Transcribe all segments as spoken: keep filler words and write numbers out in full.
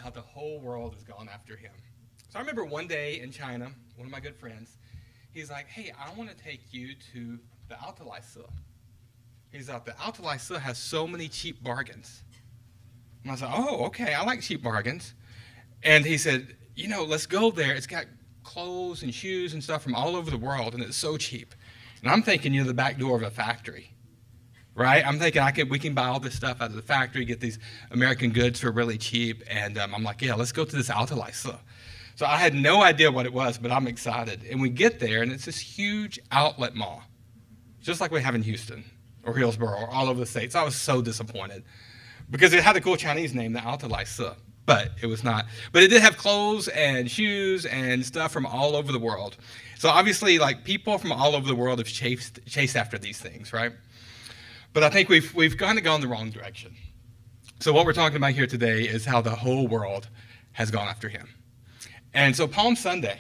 how the whole world has gone after him. So I remember one day in China, one of my good friends, he's like, hey, I want to take you to the Altalai-Se. He's like, the Altalai-Se has so many cheap bargains. And I said, oh, okay, I like cheap bargains. And he said, you know, let's go there. It's got clothes and shoes and stuff from all over the world, and it's so cheap. And I'm thinking, you know, the back door of a factory, right? I'm thinking I could, we can buy all this stuff out of the factory, get these American goods for really cheap. And um, I'm like, yeah, let's go to this Altalai-Se. So I had no idea what it was, but I'm excited. And we get there, and it's this huge outlet mall, just like we have in Houston or Hillsboro or all over the states. I was so disappointed because it had a cool Chinese name, the Altalai-Se, but it was not. But it did have clothes and shoes and stuff from all over the world. So obviously, like, people from all over the world have chased, chased after these things, right? But I think we've, we've kind of gone the wrong direction. So what we're talking about here today is how the whole world has gone after him. And so Palm Sunday,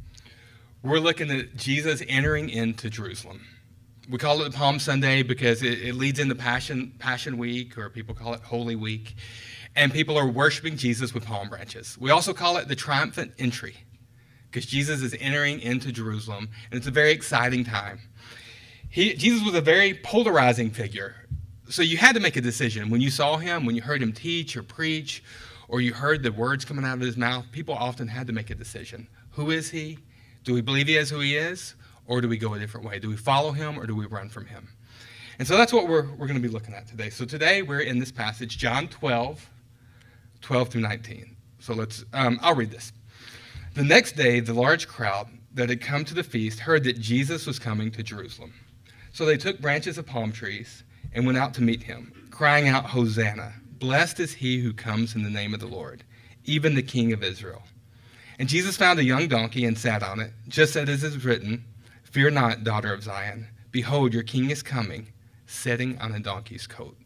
we're looking at Jesus entering into Jerusalem. We call it Palm Sunday because it, it leads into Passion, Passion Week, or people call it Holy Week. And people are worshiping Jesus with palm branches. We also call it the triumphant entry because Jesus is entering into Jerusalem, and it's a very exciting time. He, Jesus was a very polarizing figure. So you had to make a decision. When you saw him, when you heard him teach or preach, or you heard the words coming out of his mouth, people often had to make a decision. Who is he? Do we believe he is who he is? Or do we go a different way? Do we follow him or do we run from him? And so that's what we're, we're going to be looking at today. So today we're in this passage, John twelve, twelve through nineteen. So let's, um, I'll read this. The next day, the large crowd that had come to the feast heard that Jesus was coming to Jerusalem. So they took branches of palm trees and went out to meet him, crying out, Hosanna, blessed is he who comes in the name of the Lord, even the King of Israel. And Jesus found a young donkey and sat on it, just as it is written, fear not, daughter of Zion. Behold, your king is coming, sitting on a donkey's coat.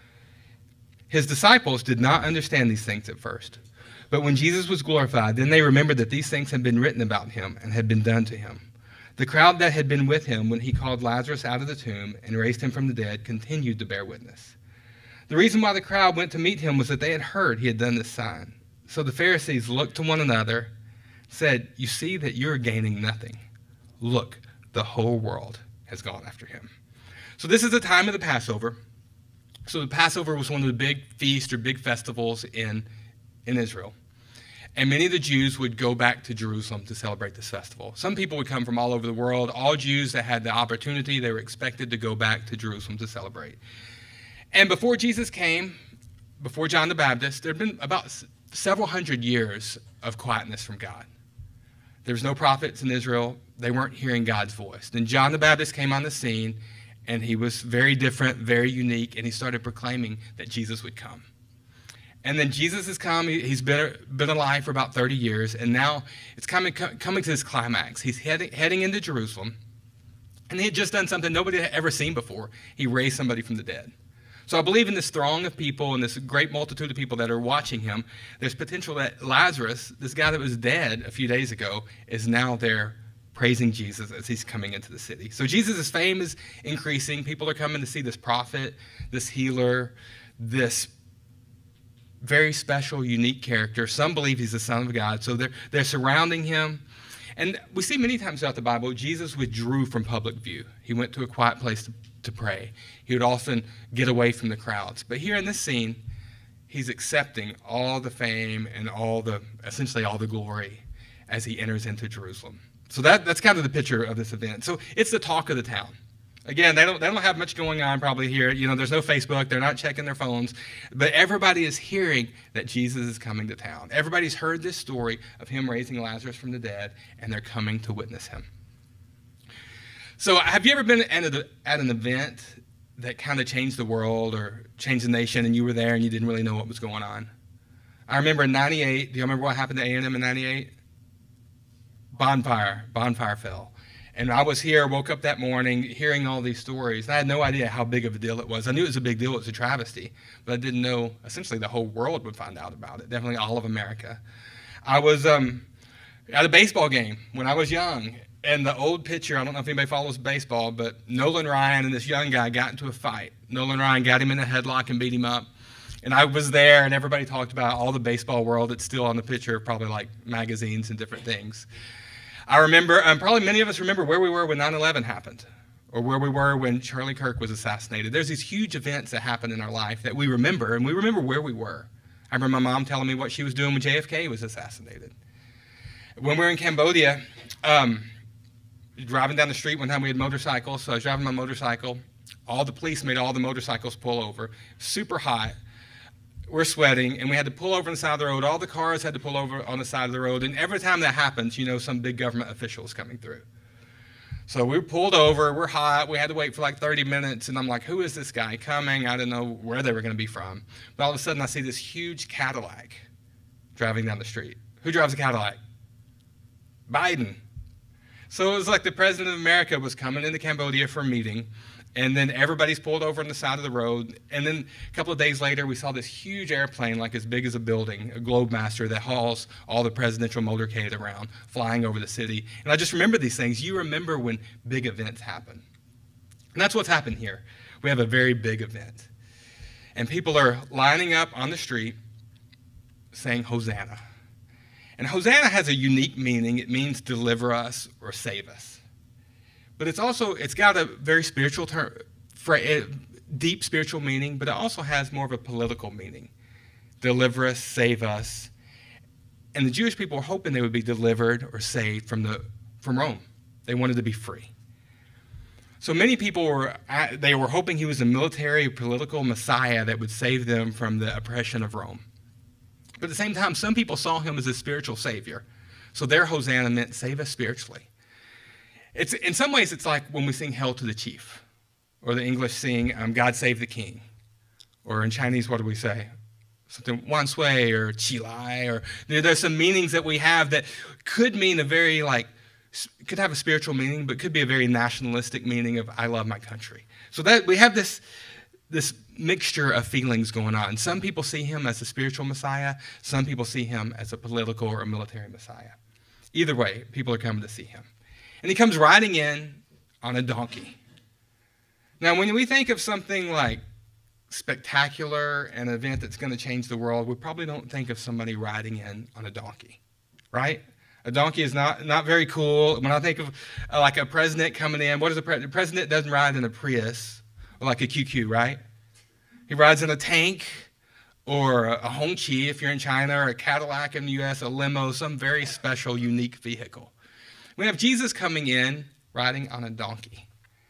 His disciples did not understand these things at first. But when Jesus was glorified, then they remembered that these things had been written about him and had been done to him. The crowd that had been with him when he called Lazarus out of the tomb and raised him from the dead continued to bear witness. The reason why the crowd went to meet him was that they had heard he had done this sign. So the Pharisees looked to one another, said, you see that you're gaining nothing. Look, the whole world has gone after him. So this is the time of the Passover. So the Passover was one of the big feasts or big festivals in, in Israel. And many of the Jews would go back to Jerusalem to celebrate this festival. Some people would come from all over the world. All Jews that had the opportunity, they were expected to go back to Jerusalem to celebrate. And before Jesus came, before John the Baptist, there had been about several hundred years of quietness from God. There was no prophets in Israel. They weren't hearing God's voice. Then John the Baptist came on the scene, and he was very different, very unique, and he started proclaiming that Jesus would come. And then Jesus has come. He's been, been alive for about thirty years, and now it's coming, coming to this climax. He's heading, heading into Jerusalem, and he had just done something nobody had ever seen before. He raised somebody from the dead. So I believe in this throng of people and this great multitude of people that are watching him, there's potential that Lazarus, this guy that was dead a few days ago, is now there praising Jesus as he's coming into the city. So Jesus' fame is increasing. People are coming to see this prophet, this healer, this very special, unique character. Some believe he's the Son of God, so they're, they're surrounding him. And we see many times throughout the Bible, Jesus withdrew from public view. He went to a quiet place to, to pray. He would often get away from the crowds. But here in this scene, he's accepting all the fame and all the, essentially all the glory as he enters into Jerusalem. So that, that's kind of the picture of this event. So it's the talk of the town. Again, they don't, they don't have much going on probably here. You know, there's no Facebook. They're not checking their phones. But everybody is hearing that Jesus is coming to town. Everybody's heard this story of him raising Lazarus from the dead, and they're coming to witness him. So have you ever been at, a, at an event that kind of changed the world or changed the nation, and you were there and you didn't really know what was going on? I remember in ninety-eight, do you remember what happened to A and M in ninety-eight? Bonfire. Bonfire fell. And I was here, woke up that morning, hearing all these stories. And I had no idea how big of a deal it was. I knew it was a big deal. It was a travesty. But I didn't know, essentially, the whole world would find out about it. Definitely all of America. I was um, at a baseball game when I was young. And the old pitcher, I don't know if anybody follows baseball, but Nolan Ryan and this young guy got into a fight. Nolan Ryan got him in a headlock and beat him up. And I was there, and everybody talked about all the baseball world. It's still on the picture, probably like magazines and different things. I remember, um, probably many of us remember where we were when nine eleven happened, or where we were when Charlie Kirk was assassinated. There's these huge events that happen in our life that we remember, and we remember where we were. I remember my mom telling me what she was doing when J F K was assassinated. When we were in Cambodia, um, driving down the street, one time we had motorcycles, so I was driving my motorcycle. All the police made all the motorcycles pull over. Super hot. We're sweating, and we had to pull over on the side of the road. All the cars had to pull over on the side of the road, and every time that happens, you know some big government official is coming through. So we pulled over, we're hot, we had to wait for like thirty minutes, and I'm like, who is this guy coming? I didn't know where they were going to be from. But all of a sudden, I see this huge Cadillac driving down the street. Who drives a Cadillac? Biden. So it was like the president of America was coming into Cambodia for a meeting, and then everybody's pulled over on the side of the road, and then a couple of days later, we saw this huge airplane, like as big as a building, a Globemaster that hauls all the presidential motorcade around, flying over the city. And I just remember these things. You remember when big events happen. And that's what's happened here. We have a very big event. And people are lining up on the street saying, Hosanna. And Hosanna has a unique meaning. It means deliver us or save us. But it's also, it's got a very spiritual term, deep spiritual meaning, but it also has more of a political meaning. Deliver us, save us. And the Jewish people were hoping they would be delivered or saved from the from Rome. They wanted to be free. So many people were, they were hoping he was a military, political Messiah that would save them from the oppression of Rome. But at the same time, some people saw him as a spiritual savior. So their Hosanna meant save us spiritually. It's, in some ways, it's like when we sing Hail to the Chief, or the English sing um, God Save the King, or in Chinese, what do we say? Something Wan Sui or Qi Lai, or there, there's some meanings that we have that could mean a very, like, could have a spiritual meaning, but could be a very nationalistic meaning of I love my country. So that we have this, this mixture of feelings going on. Some people see him as a spiritual Messiah. Some people see him as a political or a military Messiah. Either way, people are coming to see him. And he comes riding in on a donkey. Now, when we think of something like spectacular, an event that's going to change the world, we probably don't think of somebody riding in on a donkey, right? A donkey is not, not very cool. When I think of uh, like a president coming in, what is a president? The president doesn't ride in a Prius or like a Q Q, right? He rides in a tank or a Hongqi if you're in China, or a Cadillac in the U S, a limo, some very special, unique vehicle. We have Jesus coming in riding on a donkey.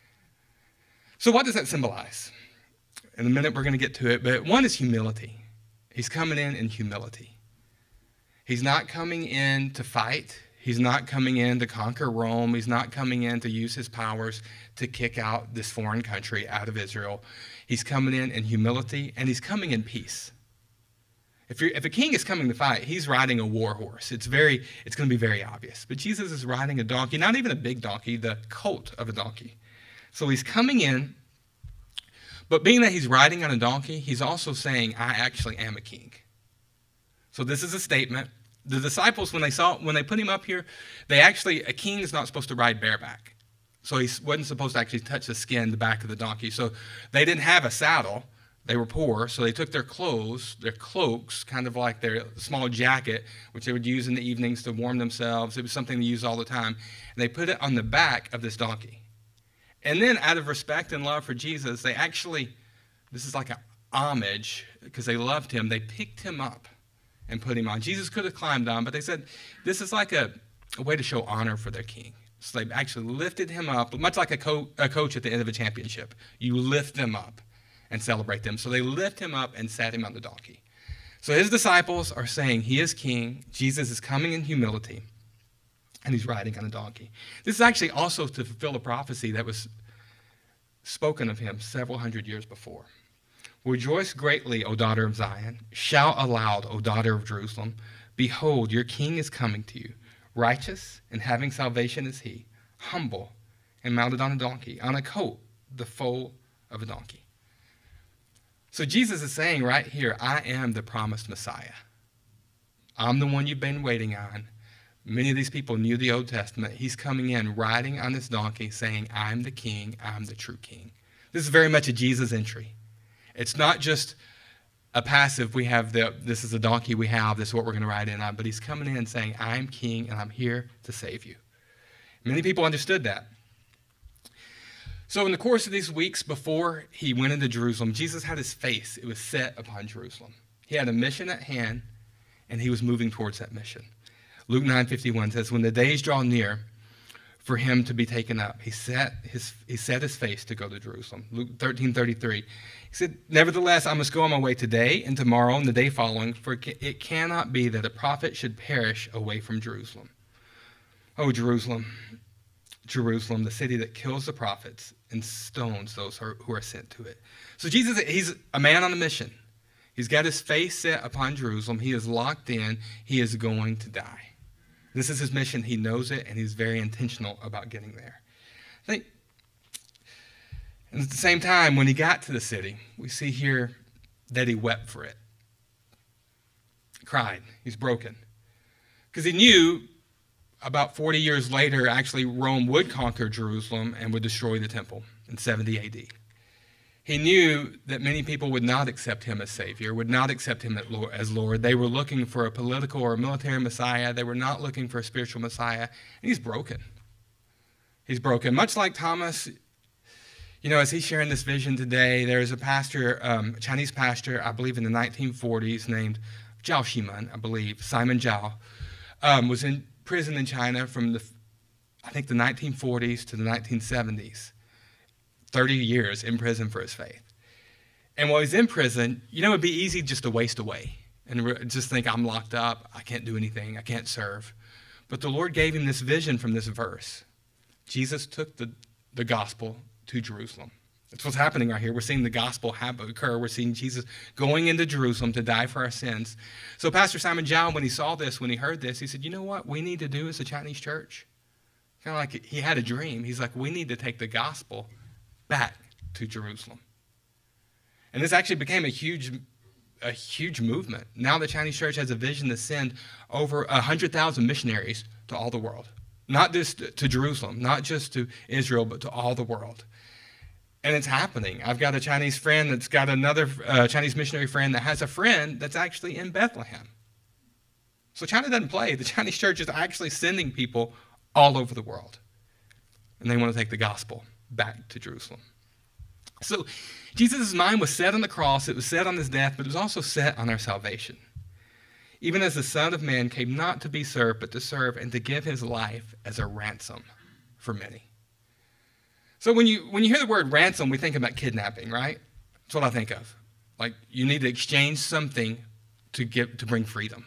So what does that symbolize? In a minute, we're going to get to it, but one is humility. He's coming in in humility. He's not coming in to fight. He's not coming in to conquer Rome. He's not coming in to use his powers to kick out this foreign country out of Israel. He's coming in in humility, and he's coming in peace. If, you're, if a king is coming to fight, he's riding a war horse. It's very, it's going to be very obvious. But Jesus is riding a donkey, not even a big donkey, the colt of a donkey. So he's coming in, but being that he's riding on a donkey, he's also saying, I actually am a king. So this is a statement. The disciples, when they saw, when they put him up here, they actually, a king is not supposed to ride bareback. So he wasn't supposed to actually touch the skin, the back of the donkey. So they didn't have a saddle. They were poor, so they took their clothes, their cloaks, kind of like their small jacket, which they would use in the evenings to warm themselves. It was something they used all the time. And they put it on the back of this donkey. And then out of respect and love for Jesus, they actually, this is like an homage, because they loved him, they picked him up and put him on. Jesus could have climbed on, but they said this is like a, a way to show honor for their king. So they actually lifted him up, much like a, co- a coach at the end of a championship. You lift them up and celebrate them. So they lift him up and sat him on the donkey. So his disciples are saying he is king. Jesus is coming in humility, and he's riding on a donkey. This is actually also to fulfill a prophecy that was spoken of him several hundred years before. Rejoice greatly, O daughter of Zion. Shout aloud, O daughter of Jerusalem. Behold, your king is coming to you. Righteous and having salvation is he, humble and mounted on a donkey, on a colt, the foal of a donkey. So Jesus is saying right here, I am the promised Messiah. I'm the one you've been waiting on. Many of these people knew the Old Testament. He's coming in riding on this donkey saying, I'm the king, I'm the true king. This is very much a Jesus entry. It's not just a passive, we have the, this is a donkey we have, this is what we're going to ride in on. But he's coming in saying, I'm king and I'm here to save you. Many people understood that. So in the course of these weeks before he went into Jerusalem, Jesus had his face, it was set upon Jerusalem. He had a mission at hand, and he was moving towards that mission. Luke nine fifty-one says, when the days draw near for him to be taken up, he set his, he set his face to go to Jerusalem. Luke thirteen thirty-three, he said, nevertheless, I must go on my way today and tomorrow and the day following, for it cannot be that a prophet should perish away from Jerusalem. Oh, Jerusalem, Jerusalem, the city that kills the prophets and stones those who are sent to it. So Jesus, he's a man on a mission. He's got his face set upon Jerusalem. He is locked in. He is going to die. This is his mission. He knows it, and he's very intentional about getting there. I think, and at the same time, when he got to the city, we see here that he wept for it. He cried. He's broken. Because he knew about forty years later, actually, Rome would conquer Jerusalem and would destroy the temple in seventy A D. He knew that many people would not accept him as Savior, would not accept him as Lord. They were looking for a political or a military Messiah. They were not looking for a spiritual Messiah. And he's broken. He's broken. Much like Thomas, you know, as he's sharing this vision today, there's a pastor, um, a Chinese pastor, I believe in the nineteen forties, named Zhao Ximen, I believe, Simon Zhao, um, was in prison in China from the, I think, the nineteen forties to the nineteen seventies. thirty years in prison for his faith. And while he's in prison, you know, it'd be easy just to waste away and re- just think, I'm locked up, I can't do anything, I can't serve. But the Lord gave him this vision from this verse. Jesus took the, the gospel to Jerusalem. That's what's happening right here. We're seeing the gospel happen, occur. We're seeing Jesus going into Jerusalem to die for our sins. So Pastor Simon Zhao, when he saw this, when he heard this, he said, you know what we need to do as a Chinese church? Kind of like he had a dream. He's like, we need to take the gospel back to Jerusalem. And this actually became a huge, a huge movement. Now the Chinese church has a vision to send over one hundred thousand missionaries to all the world. Not just to Jerusalem, not just to Israel, but to all the world. And it's happening. I've got a Chinese friend that's got another uh, Chinese missionary friend that has a friend that's actually in Bethlehem. So China doesn't play. The Chinese church is actually sending people all over the world. And they want to take the gospel back to Jerusalem. So Jesus' mind was set on the cross, it was set on his death, but it was also set on our salvation. Even as the Son of Man came not to be served, but to serve and to give his life as a ransom for many. So when you when you hear the word ransom, we think about kidnapping, right? That's what I think of. Like you need to exchange something to get to bring freedom.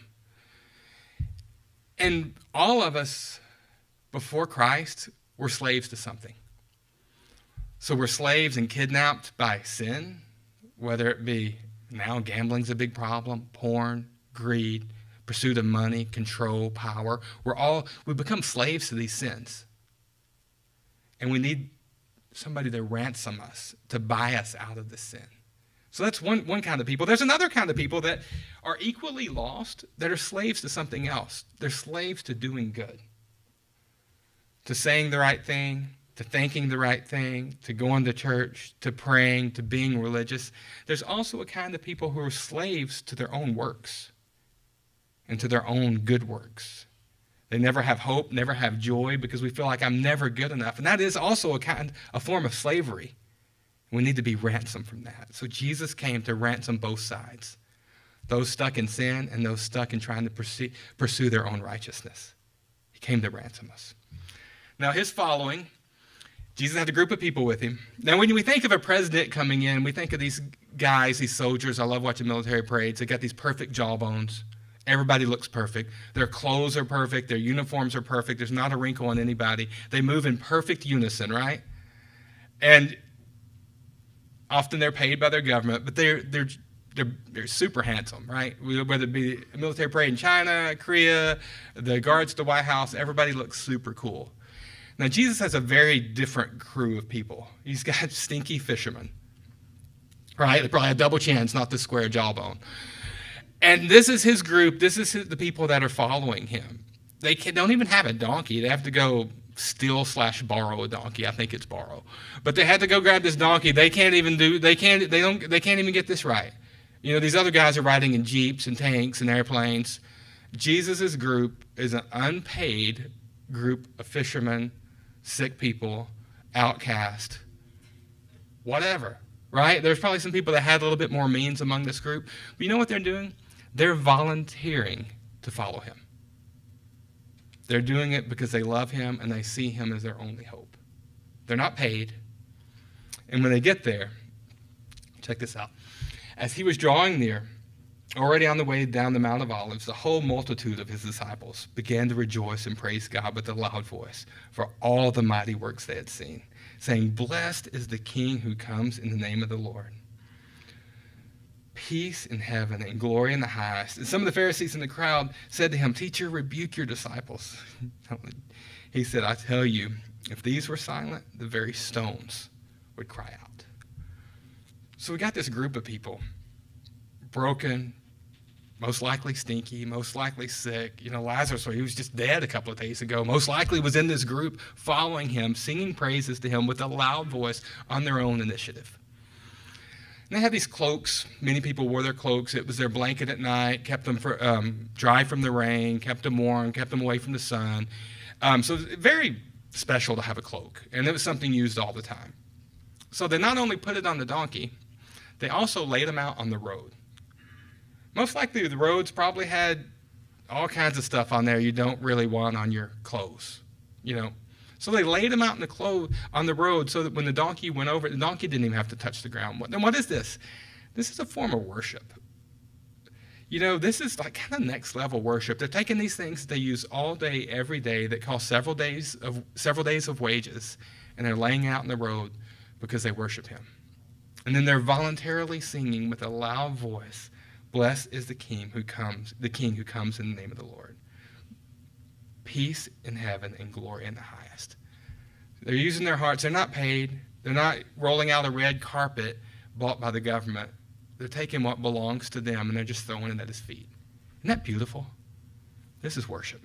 And all of us before Christ were slaves to something. So we're slaves and kidnapped by sin, whether it be now gambling's a big problem, porn, greed, pursuit of money, control, power. We're all, we become slaves to these sins. And we need somebody to ransom us, to buy us out of the sin. So that's one, one kind of people. There's another kind of people that are equally lost, that are slaves to something else. They're slaves to doing good, to saying the right thing, to thinking the right thing, to going to church, to praying, to being religious. There's also a kind of people who are slaves to their own works and to their own good works. They never have hope, never have joy, because we feel like I'm never good enough. And that is also a kind, a form of slavery. We need to be ransomed from that. So Jesus came to ransom both sides, those stuck in sin and those stuck in trying to pursue, pursue their own righteousness. He came to ransom us. Now, his following, Jesus had a group of people with him. Now, when we think of a president coming in, we think of these guys, these soldiers. I love watching military parades. They got these perfect jawbones. Everybody looks perfect. Their clothes are perfect. Their uniforms are perfect. There's not a wrinkle on anybody. They move in perfect unison, right? And often they're paid by their government, but they're they're they're, they're super handsome, right? Whether it be a military parade in China, Korea, the guards at the White House, everybody looks super cool. Now, Jesus has a very different crew of people. He's got stinky fishermen, right? They probably have double chins, not the square jawbone. And this is his group. This is his, the people that are following him. They can, don't even have a donkey. They have to go steal slash borrow a donkey. I think it's borrow. But they had to go grab this donkey. They can't even do. They can't. They don't. They can't even get this right. You know, these other guys are riding in jeeps and tanks and airplanes. Jesus' group is an unpaid group of fishermen, sick people, outcast, whatever, right? There's probably some people that had a little bit more means among this group. But you know what they're doing? They're volunteering to follow him. They're doing it because they love him and they see him as their only hope. They're not paid. And when they get there, check this out. As he was drawing near, already on the way down the Mount of Olives, the whole multitude of his disciples began to rejoice and praise God with a loud voice for all the mighty works they had seen, saying, "Blessed is the King who comes in the name of the Lord. Peace in heaven and glory in the highest." And some of the Pharisees in the crowd said to him, "Teacher, rebuke your disciples." He said, "I tell you, if these were silent, the very stones would cry out." So we got this group of people, broken, most likely stinky, most likely sick. You know, Lazarus, he was just dead a couple of days ago, most likely was in this group following him, singing praises to him with a loud voice on their own initiative. And they had these cloaks. Many people wore their cloaks. It was their blanket at night, kept them for, um, dry from the rain, kept them warm, kept them away from the sun. Um, so it was very special to have a cloak, and it was something used all the time. So they not only put it on the donkey, they also laid them out on the road. Most likely the roads probably had all kinds of stuff on there you don't really want on your clothes, you know. So they laid them out in the clothes on the road so that when the donkey went over, the donkey didn't even have to touch the ground. Then what is this? This is a form of worship. You know, this is like kind of next level worship. They're taking these things that they use all day, every day, that cost several days of several days of wages, and they're laying out in the road because they worship him. And then they're voluntarily singing with a loud voice, "Blessed is the King who comes, the King who comes in the name of the Lord. Peace in heaven and glory in the highest." They're using their hearts. They're not paid. They're not rolling out a red carpet bought by the government. They're taking what belongs to them and they're just throwing it at his feet. Isn't that beautiful? This is worship.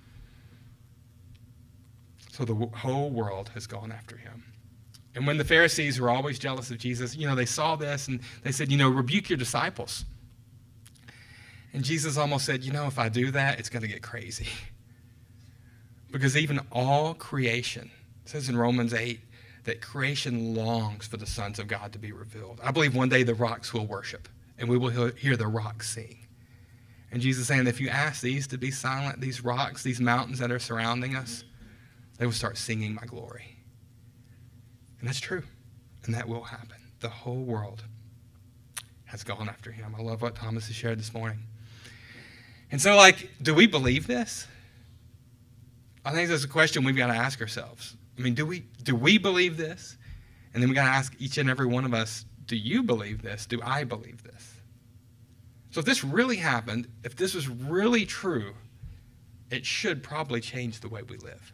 So the whole world has gone after him. And when the Pharisees were always jealous of Jesus, you know, they saw this and they said, you know, rebuke your disciples. And Jesus almost said, you know, if I do that, it's going to get crazy. Because even all creation, it says in Romans eight, that creation longs for the sons of God to be revealed. I believe one day the rocks will worship, and we will hear the rocks sing. And Jesus is saying, if you ask these to be silent, these rocks, these mountains that are surrounding us, they will start singing my glory. And that's true, and that will happen. The whole world has gone after him. I love what Thomas has shared this morning. And so, like, do we believe this? I think that's a question we've got to ask ourselves. I mean, do we do we believe this? And then we got to ask each and every one of us, do you believe this? Do I believe this? So if this really happened, if this was really true, it should probably change the way we live.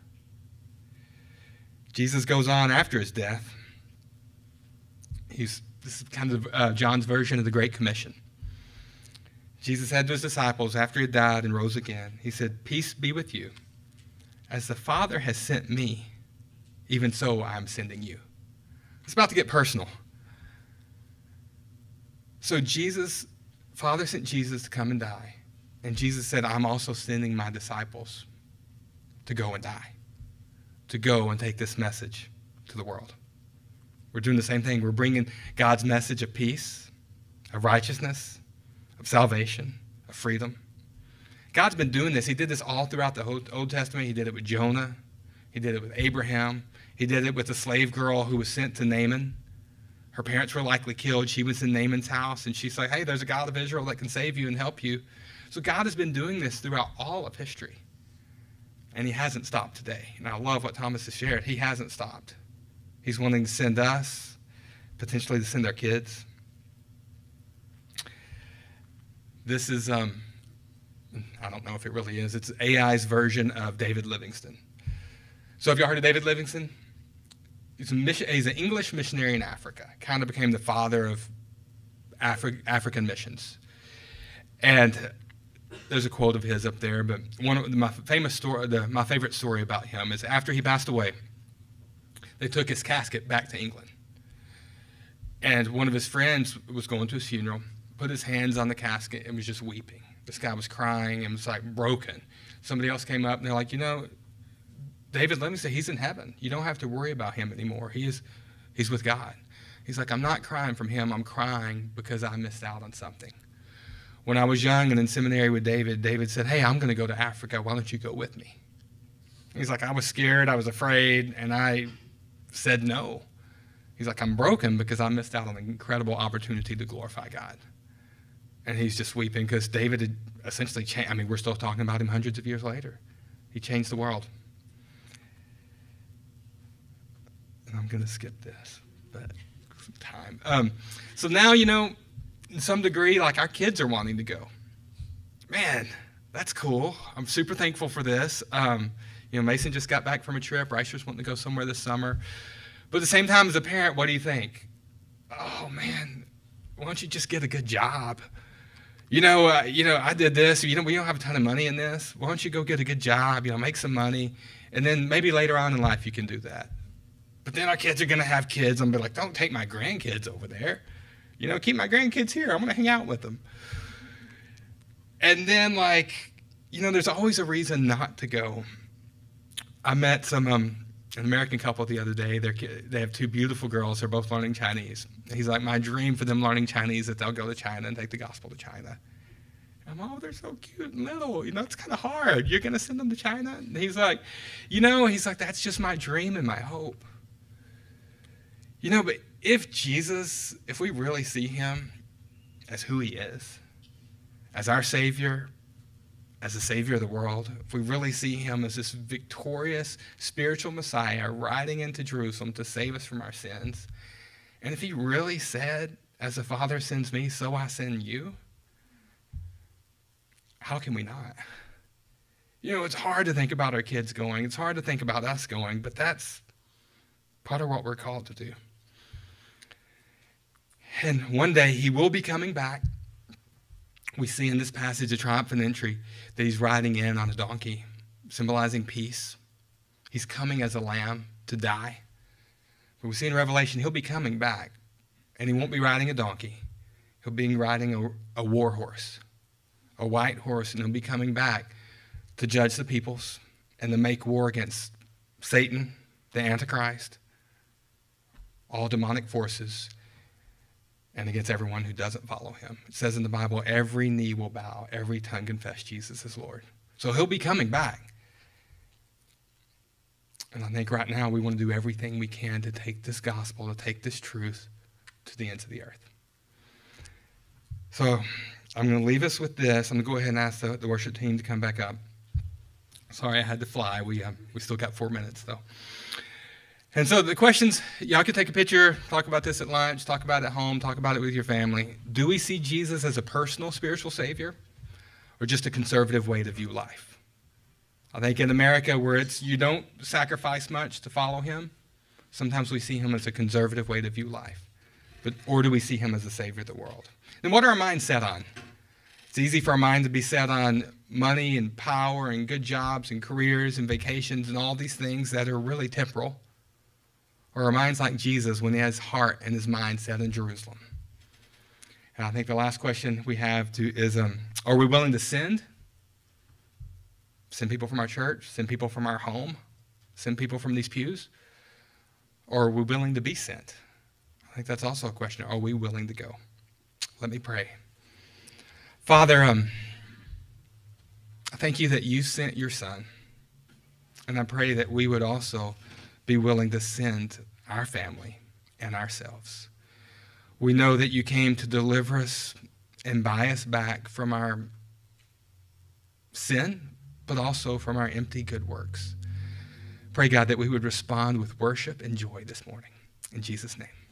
Jesus goes on after his death. He's this is kind of uh, John's version of the Great Commission. Jesus said to his disciples after he died and rose again, he said, "Peace be with you. As the Father has sent me, even so I am sending you." It's about to get personal. So Jesus, Father sent Jesus to come and die. And Jesus said, I'm also sending my disciples to go and die, to go and take this message to the world. We're doing the same thing. We're bringing God's message of peace, of righteousness, of salvation, of freedom. God's been doing this. He did this all throughout the Old Testament. He did it with Jonah. He did it with Abraham. He did it with the slave girl who was sent to Naaman. Her parents were likely killed. She was in Naaman's house, and she's like, hey, there's a God of Israel that can save you and help you. So God has been doing this throughout all of history, and he hasn't stopped today. And I love what Thomas has shared. He hasn't stopped. He's wanting to send us, potentially to send our kids. This is, um, I don't know if it really is. It's A I's version of David Livingstone. So have y'all heard of David Livingstone? He's, a mission, he's an English missionary in Africa. Kind of became the father of Afri- African missions. And there's a quote of his up there, but one of my famous story, the, my favorite story about him is after he passed away, they took his casket back to England. And one of his friends was going to his funeral, put his hands on the casket and was just weeping. This guy was crying and was like broken. Somebody else came up and they're like, you know, David Livingstone, he's in heaven. You don't have to worry about him anymore. He is, he's with God. He's like, I'm not crying from him. I'm crying because I missed out on something. When I was young and in seminary with David, David said, hey, I'm going to go to Africa. Why don't you go with me? He's like, I was scared. I was afraid. And I said no. He's like, I'm broken because I missed out on an incredible opportunity to glorify God. And he's just weeping because David had essentially changed. I mean, we're still talking about him hundreds of years later. He changed the world. And I'm going to skip this, but some time. Um, so now, you know, in some degree, like our kids are wanting to go. Man, that's cool. I'm super thankful for this. Um, you know, Mason just got back from a trip. Ricer's wanting to go somewhere this summer. But at the same time, as a parent, what do you think? Oh, man, why don't you just get a good job? You know, uh, you know, I did this. You know, we don't have a ton of money in this. Why don't you go get a good job, you know, make some money, and then maybe later on in life you can do that. But then our kids are going to have kids. I'm going to be like, don't take my grandkids over there. You know, keep my grandkids here. I'm going to hang out with them. And then, like, you know, there's always a reason not to go. I met some um, an American couple the other day. They're, they have two beautiful girls. They're both learning Chinese. He's like, my dream for them learning Chinese is that they'll go to China and take the gospel to China. I'm, oh, they're so cute and little. You know, it's kind of hard. You're going to send them to China? And he's like, you know, he's like, that's just my dream and my hope. You know, but if Jesus, if we really see him as who he is, as our Savior, as the Savior of the world, if we really see him as this victorious spiritual Messiah riding into Jerusalem to save us from our sins, and if he really said, as the Father sends me, so I send you, how can we not? You know, it's hard to think about our kids going. It's hard to think about us going, but that's part of what we're called to do. And one day he will be coming back. We see in this passage a triumphant entry that he's riding in on a donkey, symbolizing peace. He's coming as a lamb to die. But we see in Revelation he'll be coming back, and he won't be riding a donkey. He'll be riding a, a war horse, a white horse, and he'll be coming back to judge the peoples and to make war against Satan, the Antichrist, all demonic forces, and against everyone who doesn't follow him. It says in the Bible, every knee will bow, every tongue confess Jesus is Lord. So he'll be coming back. And I think right now we want to do everything we can to take this gospel, to take this truth to the ends of the earth. So I'm going to leave us with this. I'm going to go ahead and ask the, the worship team to come back up. Sorry I had to fly. We, um, we still got four minutes, though. And so the questions, y'all can take a picture, talk about this at lunch, talk about it at home, talk about it with your family. Do we see Jesus as a personal spiritual Savior or just a conservative way to view life? I think in America where it's you don't sacrifice much to follow him, sometimes we see him as a conservative way to view life. But, or do we see him as the Savior of the world? And what are our minds set on? It's easy for our mind to be set on money and power and good jobs and careers and vacations and all these things that are really temporal. Or our minds like Jesus when he has his heart and his mind set in Jerusalem. And I think the last question we have to is, um, are we willing to send? Send people from our church, send people from our home, send people from these pews? Or are we willing to be sent? I think that's also a question. Are we willing to go? Let me pray. Father, um, I thank you that you sent your son. And I pray that we would also be willing to send our family and ourselves. We know that you came to deliver us and buy us back from our sin, but also from our empty good works. Pray, God, that we would respond with worship and joy this morning. In Jesus' name.